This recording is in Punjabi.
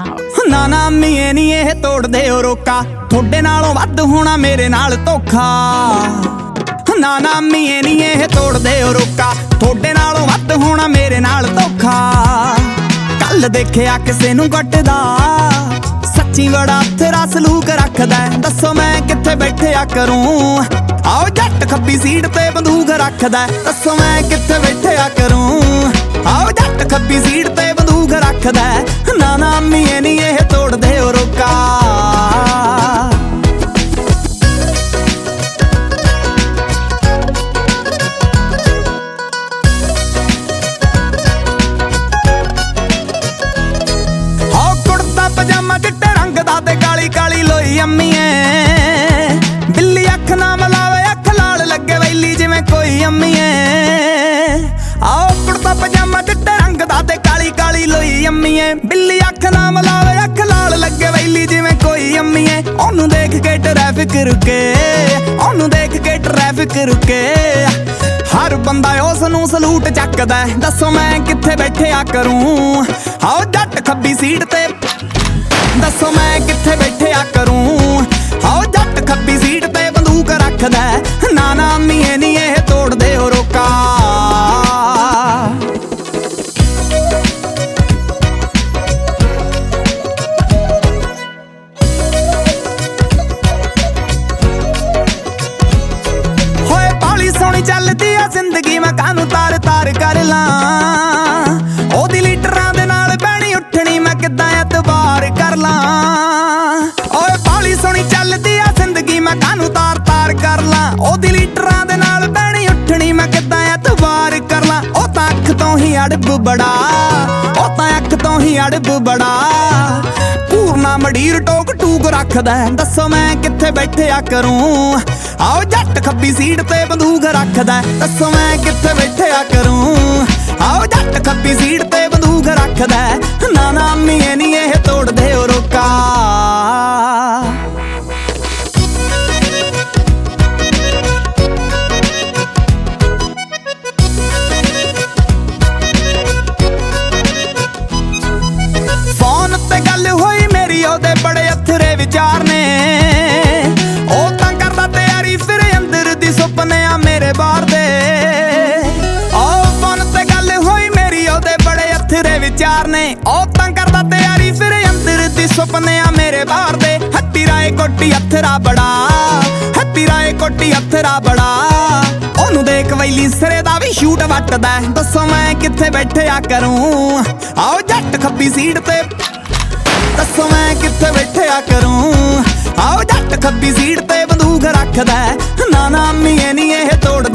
house। ਨਾ ਨਾ ਮੀਏ ਨੀ ਇਹ ਤੋੜਦੇ ਓ ਰੋਕਾ, ਥੋੜੇ ਨਾਲੋਂ ਵੱਧ ਹੋਣਾ ਮੇਰੇ ਨਾਲ ਧੋਖਾ। ਨਾ ਨਾ ਮੀਏ ਨੀ ਇਹ ਤੋੜਦੇ ਓ ਰੋਕਾ, ਥੋੜੇ ਨਾਲੋਂ ਵੱਧ ਹੋਣਾ ਮੇਰੇ ਨਾਲ ਧੋਖਾ। ਕੱਲ ਦੇਖਿਆ ਕਿਸੇ ਨੂੰ ਕੱਟਦਾ, ਸੱਚੀ ਬੜਾ ਤੇਰਾ ਸਲੂਕ ਰੱਖਦਾ। ਦੱਸੋ ਮੈਂ ਕਿੱਥੇ ਬੈਠਿਆ ਕਰੂੰ, ਆਓ ਜੱਟ ਖੱਬੀ ਸੀਟ ਤੇ ਬੰਦੂਕ ਰੱਖਦਾ। ਦੱਸੋ ਮੈਂ ਕਿੱਥੇ ਬੈਠਿਆ ਕਰੂੰ, ਆਓ ਜੱਟ ਖੱਬੀ ਸੀਟ ਤੇ ਬੰਦੂਕ ਰੱਖਦਾ। ਨਾ ਨਾ ਮੀਏ ਨੀ ਇਹ ਤੋੜਦੇ ਓ ਰੋਕਾ। ਪਜਾਮਾ ਚਿੱਟੇ ਰੰਗ ਦਾ ਤੇ ਕਾਲੀ ਕਾਲੀ ਲੋਈ ਅੰਮੀਏ, ਬਿੱਲੀ ਅੱਖ ਨਾ ਮਲਾਵੇ ਅੱਖ ਲਾਲ ਲੱਗੇ ਵੈਲੀ ਜਿਵੇਂ ਕੋਈ ਅੰਮੀਏ। ਆਓ ਕੁੜਤਾ ਪਜਾਮਾ ਚਿੱਟੇ ਰੰਗ ਦਾ ਤੇ ਕਾਲੀ ਕਾਲੀ ਲੋਈ ਅੰਮੀਏ, ਬਿੱਲੀ ਅੱਖ ਨਾ ਮਲਾਵੇ ਅੱਖ ਲਾਲ ਲੱਗੇ ਵੈਲੀ ਜਿਵੇਂ ਕੋਈ ਅੰਮੀਏ। ਉਹਨੂੰ ਦੇਖ ਕੇ ਟ੍ਰੈਫਿਕ ਰੁਕੇ, ਉਹਨੂੰ ਦੇਖ ਕੇ ਟ੍ਰੈਫਿਕ ਰੁਕੇ, ਹਰ ਬੰਦਾ ਉਸ ਨੂੰ ਸਲੂਟ ਚੱਕਦਾ। ਦੱਸੋ ਮੈਂ ਕਿੱਥੇ ਬੈਠਿਆ ਕਰੂੰ, ਆਓ ਜੱਟ ਖੱਬੀ ਸੀਟ ਤੇ, ਦੱਸੋ ਮੈਂ ਕਿੱਥੇ ਬੈਠਿਆ ਕਰੂੰ, ਆਓ ਜੱਟ ਖੱਬੀ ਸੀਟ ਤੇ ਬੰਦੂਕ ਰੱਖਦਾ। ਨਾ ਨਾ ਮੀਏ ਨੀ ਇਹ ਤੋੜਦੇ ਓ ਰੋਕਾ। ਹੋਏ ਬਾਲੀ ਸੋਹਣੀ ਚੱਲਦੀ ਆ ਜ਼ਿੰਦਗੀ, ਮੈਂ ਕਾਹਨੂੰ ਤਾਰ ਤਾਰ ਕਰ ਲਾਂ। ਉਹਦੀ ਲੀਡਰਾਂ ਦੇ ਨਾਲ ਬਹਿਣੀ ਉੱਠਣੀ, ਮੈਂ ਕਿੱਦਾਂ ਐਤਬਾਰ ਕਰ ਲਾਂ। ਓਏ ਬਾਲੀ ਸੋਹਣੀ ਚੱਲਦੀ ਆ ਜ਼ਿੰਦਗੀ, ਮੈਂ ਕਾਹਨੂੰ ਤਾਰ ਤਾਰ ਕਰ ਲਾਂ। ਉਹਦੀ ਲੀਡਰਾਂ ਦੇ ਨਾਲ ਬਹਿਣੀ ਉੱਠਣੀ, ਮੈਂ ਕਿੱਦਾਂ ਐਤਬਾਰ ਕਰ ਲਾਂ। ਉਹ ਤਾਂ ਅੱਖ ਤੋਂ ਹੀ ਅੜਬ ਬੜਾ, ਉਹ ਤਾਂ ਅੱਖ ਤੋਂ ਹੀ ਅੜਬ ਬੜਾ, ਪੂਰਨਾ ਮਡੀਰ ਟੋਕ ਟੂਕ ਰੱਖਦਾ। ਦੱਸੋ ਮੈਂ ਕਿੱਥੇ ਬੈਠਿਆ ਕਰੂੰ, ਆਓ ਜੱਟ ਖੱਬੀ ਸੀਟ ਤੇ ਬੰਦੂਕ ਰੱਖਦਾ। ਦੱਸੋ ਮੈਂ ਕਿੱਥੇ ਬੈਠਿਆ ਕਰੂੰ, ਆਓ ਜੱਟ ਖੱਬੀ ਸੀਟ ਤੇ ਬੰਦੂਕ ਰੱਖਦਾ। ਨਾ ਨਾ ਮੀਏ ਨੀ ਇਹ ਤੋੜਦੇ ਓ ਰੋਕਾ। ਫੋਨ ਤੇ ਗੱਲ ਹੋਈ ਮੇਰੀ, ਉਹਦੇ ਬੜੇ ਅਥਰੇ ਵਿਚਾਰ ਨੇ। ਉਹ ਤਾਂ ਕਰਦਾ ਤਿਆਰੀ ਫਿਰ ਅੰਦਰ ਦੀ ਸੁਪਨੇ ਆ ਮੇਰੇ ਬਾਹਰ ਦੇ। ਉਹ ਫੋਨ ਤੇ ਗੱਲ ਹੋਈ ਮੇਰੀ, ਉਹਦੇ ਬੜੇ ਅਥਰੇ ਵਿਚਾਰ ਨੇ। ਉਹ ਤਾਂ ਕਰਦਾ ਤਿਆਰੀ ਫਿਰ ਅੰਦਰ ਦੀ ਸੁਪਨੇ ਆ ਮੇਰੇ ਬਾਹਰ ਦੇ। ਹੱਟੀ ਰਾਏ ਕੋਟੀ ਅਥਰਾ ਬੜਾ, ਹੱਟੀ ਰਾਏ ਕੋਟੀ ਅਥਰਾ ਬੜਾ, ਉਹਨੂੰ ਦੇਖ ਵੈਲੀ ਸਿਰੇ ਦਾ ਵੀ ਸ਼ੂਟ ਵੱਟਦਾ। ਦੱਸੋ ਮੈਂ ਕਿੱਥੇ ਬੈਠਿਆ ਕਰੂੰ, ਆਓ ਜੱਟ ਖੱਬੀ ਸੀਟ ਤੇ, ਦੱਸੋ ਮੈਂ ਕਿੱਥੇ ਬੈਠਿਆ ਕਰੂੰ, ਆਓ ਜੱਟ ਖੱਬੀ ਸੀਟ ਤੇ ਬੰਦੂਕ ਰੱਖਦਾ। ਨਾ ਨਾ ਮੀਏ ਨੀ ਇਹ ਤੋੜਦਾ।